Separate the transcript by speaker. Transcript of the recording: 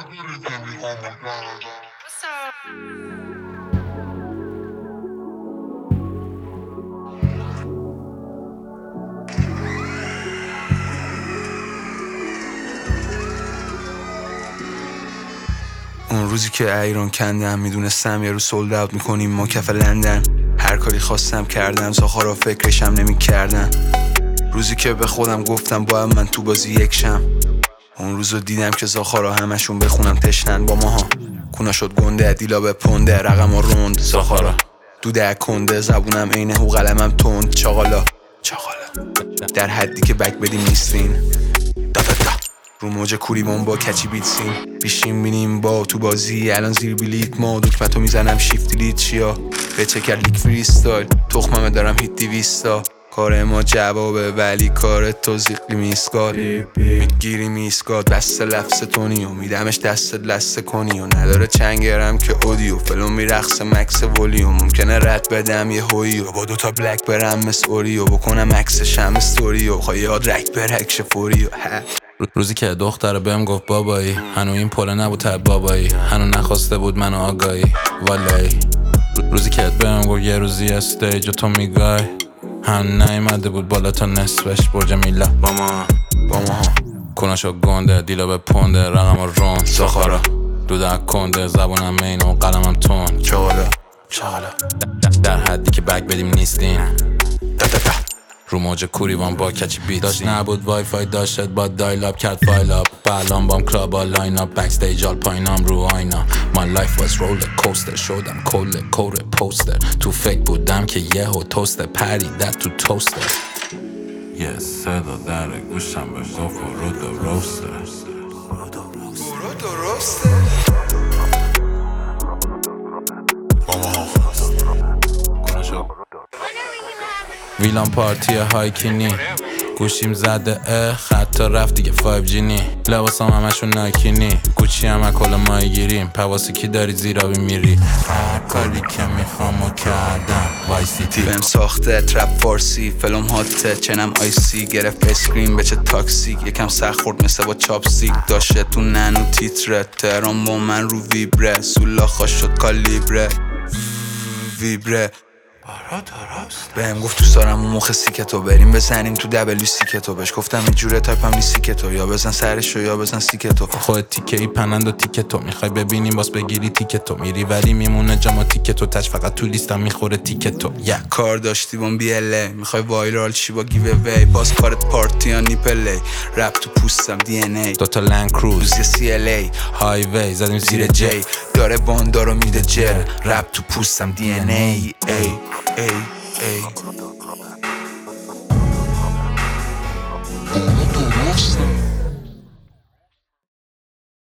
Speaker 1: اون روزی که ایران کندم میدونستم یه روز سولد اوت میکنیم ما کف لندن. هر کاری خواستم کردم، ساخارا فکرشم نمی کردن. روزی که به خودم گفتم باید من تو بازی یکشم. اون روزو دیدم که زاخارا همشون بخونم تشنن با ماها. کونا شد گنده، دیلا به پنده، رقم و روند زاخارا دوده کنده، زبونم عین هو قلمم تند. چاقالا در حدی که بک بدیم نیستین. رو موج کوریبان با کچی بیتسین بیشیم بینیم با تو بازی الان زیر بلیت ما. دکمتو میزنم شیفت لیت چیا به چکر لیک فریستایل تخممه دارم هیت 200 کار ما جوابه ولی کار تو زیقلی میسکال میگیری میسکال دست لفظ تونی و میدمش دست لسته کنی و نداره چنگرم که اودیو فلوم میرخص مکس ولیوم. ممکنه رد بدم یه هویی و با دوتا بلک برم مثل اوریو بکنم عکس شم استوریو خواهی یاد رک برکش فوریو.
Speaker 2: روزی که دختر بهم گفت بابایی هنو این پله نبود تب بابایی هنو نخواسته بود منو آگاهی والایی. روزی که بهم گفت یه روزی استیج و تو میگای هنو نیمده بود بالا تا نصفش برج میلا با ما کناشو گنده دیلا به پنده رقم و رون زاخارا دودک کنده زبونم مین و قلمم تون. چاقالا در حدی که بک بدیم نیستین. رو موج کوریوان با کچی بیت داشت نبود وای فای داشت با دایل اپ کرد فایل اپ بلان بام کلاب با لاین اپ بک استیج آل پایینام رو آینا. My life was roller coaster شدم کل کور پوستر تو فکر بودم که یهو توستر پریدت تو توستر. یه صدا در گوشم به گفت ورود و روستر ویلان پارتی هایکینی گوشیم زده خطا رفت دیگه 5G نی لباسام همشون نایکینی گوچی همه کل مایی گیریم پواسی کی داری زیرابی میری هر کاری که میخوامو کردم وای سیتی
Speaker 1: بهم ساخته ترپ فارسی فلوم هاته چنم آیسی گرفت اسکرین به چه تاکسیک یکم سخت خورد مثل با چاپسیک داشته تو ننو تیتره تهران با من رو ویبره سولا خوش شد کالیبره ویبره بهم گفت دوست دارم اون مخ سیکتو بریم بزنیم تو دبلیو سیکتو. بهش گفتم این جوره تایپم نیست سیکتو یا بزن سرشو یا بزن سیکتو.
Speaker 2: خود تیکه ای پنند و تیکتو میخوای ببینیم باز بگیری تیکتو میری ولی میمونه جاما تیکتو تچ فقط تو لیستم میخوره تیکتو.
Speaker 1: کار داشتی بام بی ال ای میخوای وایرال چی با گیو اوی باز کارت پارتی ها نیپلی رپ تو پوستم دی ان ای
Speaker 2: دوتا لند کروز
Speaker 1: یه سی ال ای
Speaker 2: هایوی زدیم زیر
Speaker 1: جی داره واندارو میده جر رپ تو پوستم دی ان ای ای